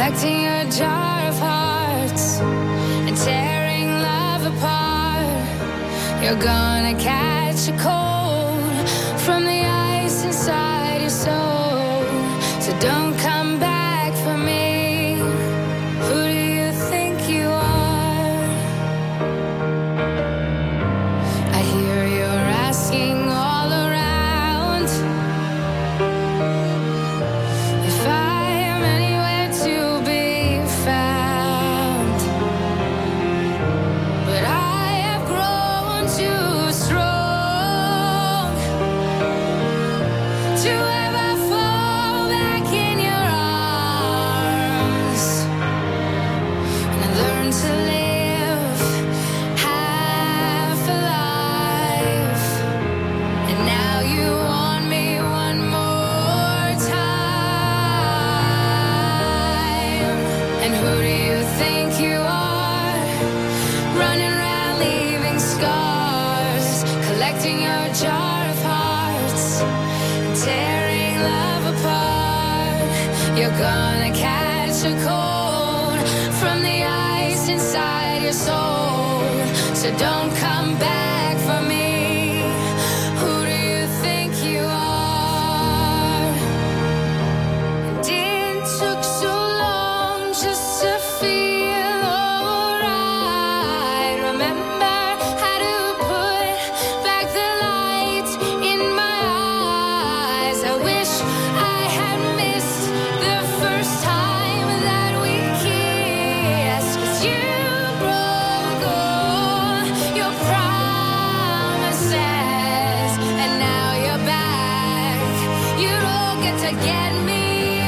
collecting your jar of hearts and tearing love apart. You're gonna catch a cold from the ice inside your soul. So don't come back for me. Who do you think you are? I hear you're asking all around if I am anywhere to be found. But I have grown too strong to ever fall back in your arms. And I learned to live half alive. And now you want me one more time. And who do you think you are? Running around leaving scars, collecting your jar of hearts, tearing love apart. You're gonna catch a cold from the ice inside your soul. So don't come back for me. Who do you think you are? And it took so long just to feel alright. Remember how to put back the light in my eyes. I wish I had missed the first time that we kissed. 'Cause you broke all your promises, and now you're back. You don't get to get me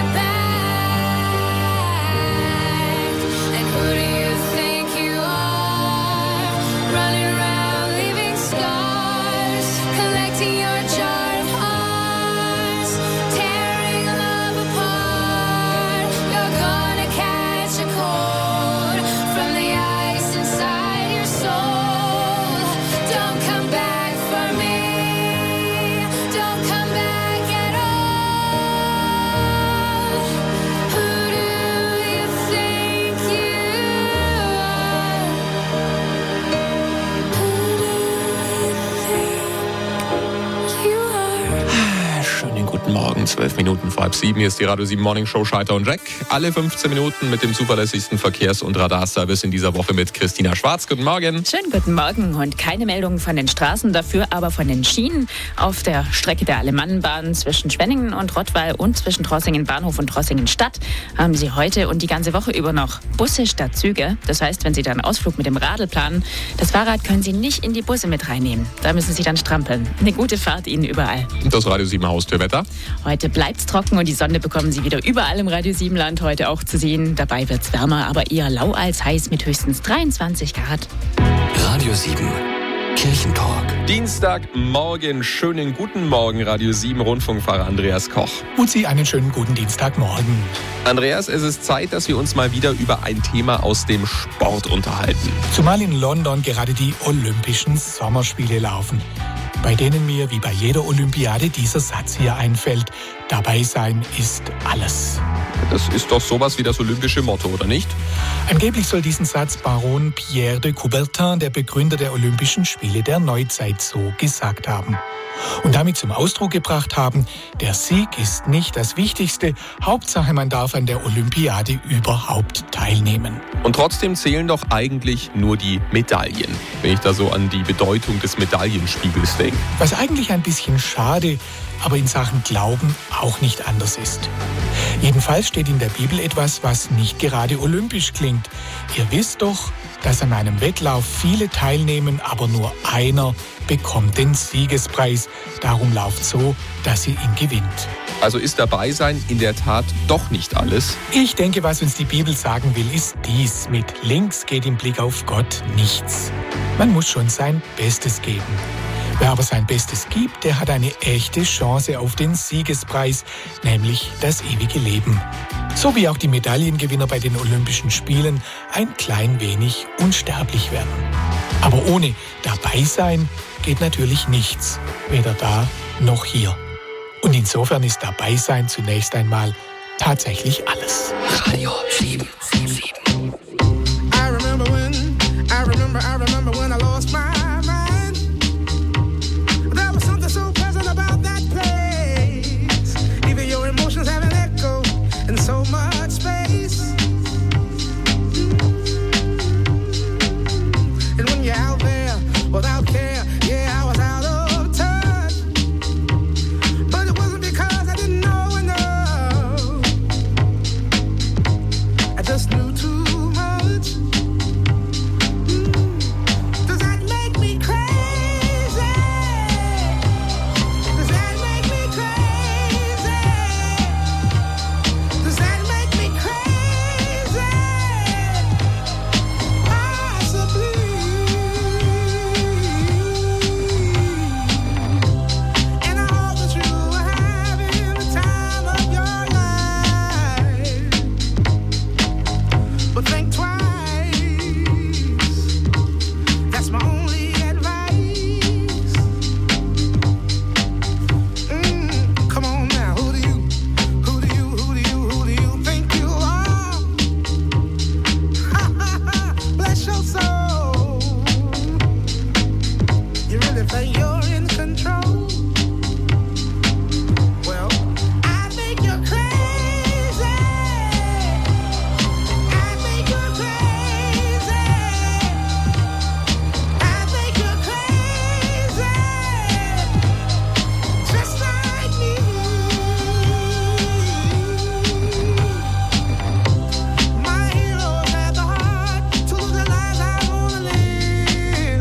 back. And who do you think you are? Running around leaving scars, collecting your jar of hearts, tearing love apart. You're gonna catch a cold from the ice inside your soul. Don't come back for me. Don't come back at all. Who do you think you are? Who do you think you are? Schönen guten Morgen, 12 Minuten vor halb 7. Hier ist die Radio 7 Morning Show Scheiter und Jack. Alle 15 Minuten mit dem zuverlässigsten Verkehrs- und Radarservice in dieser Woche mit Christina Schwarz. Guten Morgen. Schönen guten Morgen und keine Meldungen von den Straßen, dafür aber von den Schienen. Auf der Strecke der Alemannenbahn zwischen Schwenningen und Rottweil und zwischen Trossingen Bahnhof und Trossingen Stadt haben Sie heute und die ganze Woche über noch Busse statt Züge. Das heißt, wenn Sie dann einen Ausflug mit dem Radl planen, das Fahrrad können Sie nicht in die Busse mit reinnehmen. Da müssen Sie dann strampeln. Eine gute Fahrt Ihnen überall. Das Radio 7 Haustürwetter. Heute bleibt's trocken und die Sonne bekommen Sie wieder überall im Radio 7 Land heute auch zu sehen. Dabei wird's wärmer, aber eher lau als heiß mit höchstens 23 Grad. Radio 7 Kirchentalk. Dienstagmorgen, schönen guten Morgen, Radio 7 Rundfunkfahrer Andreas Koch. Und Sie einen schönen guten Dienstagmorgen. Andreas, es ist Zeit, dass wir uns mal wieder über ein Thema aus dem Sport unterhalten. Zumal in London gerade die Olympischen Sommerspiele laufen, bei denen mir wie bei jeder Olympiade dieser Satz hier einfällt: Dabei sein ist alles. Das ist doch sowas wie das olympische Motto, oder nicht? Angeblich soll diesen Satz Baron Pierre de Coubertin, der Begründer der Olympischen Spiele der Neuzeit, so gesagt haben. Und damit zum Ausdruck gebracht haben: Der Sieg ist nicht das Wichtigste, Hauptsache man darf an der Olympiade überhaupt teilnehmen. Und trotzdem zählen doch eigentlich nur die Medaillen, wenn ich da so an die Bedeutung des Medaillenspiegels denke. Was eigentlich ein bisschen schade, aber in Sachen Glauben auch nicht anders ist. Jedenfalls steht in der Bibel etwas, was nicht gerade olympisch klingt. Ihr wisst doch, dass an einem Wettlauf viele teilnehmen, aber nur einer bekommt den Siegespreis. Darum lauft so, dass ihr ihn gewinnt. Also ist dabei sein in der Tat doch nicht alles? Ich denke, was uns die Bibel sagen will, ist dies: Mit links geht im Blick auf Gott nichts. Man muss schon sein Bestes geben. Wer aber sein Bestes gibt, der hat eine echte Chance auf den Siegespreis, nämlich das ewige Leben. So wie auch die Medaillengewinner bei den Olympischen Spielen ein klein wenig unsterblich werden. Aber ohne Dabeisein geht natürlich nichts, weder da noch hier. Und insofern ist Dabeisein zunächst einmal tatsächlich alles. Radio 7. I remember when I lost my mind. There was something so pleasant about that place. Even your emotions have an echo in so much space. And when you're out there without care, yeah, I was out of touch. But it wasn't because I didn't know enough. I just knew too much. Does that make me crazy? Does that make me crazy? Does that make me crazy? Possibly. And I hope that you are having the time of your life. But think twice. That's my only advice. Come on now, who do you think you are? Bless your soul. You really think you're in control? Well, I think you're crazy. I think you're crazy. I think you're crazy. Just like me. My heroes had the heart to live the lives I wanna live.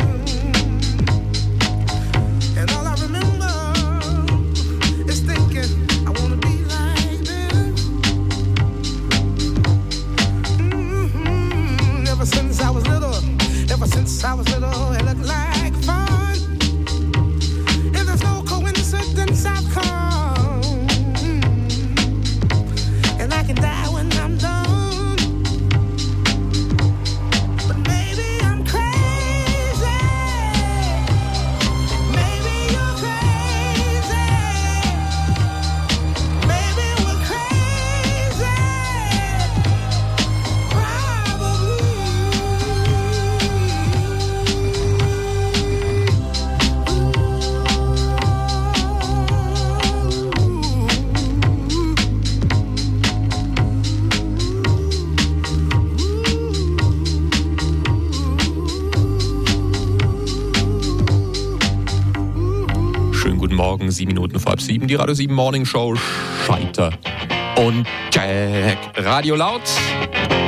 And all I remember is thinking I wanna be like them. Ever since I was little, it looked like fun. And there's no coincidence I've come. And I can die when I'm done. But maybe I'm crazy. Maybe you're crazy. Maybe we're crazy. Schönen guten Morgen, 7 Minuten vor halb 7, die Radio 7 Morning Show, Scheiter und Jack. Radio laut.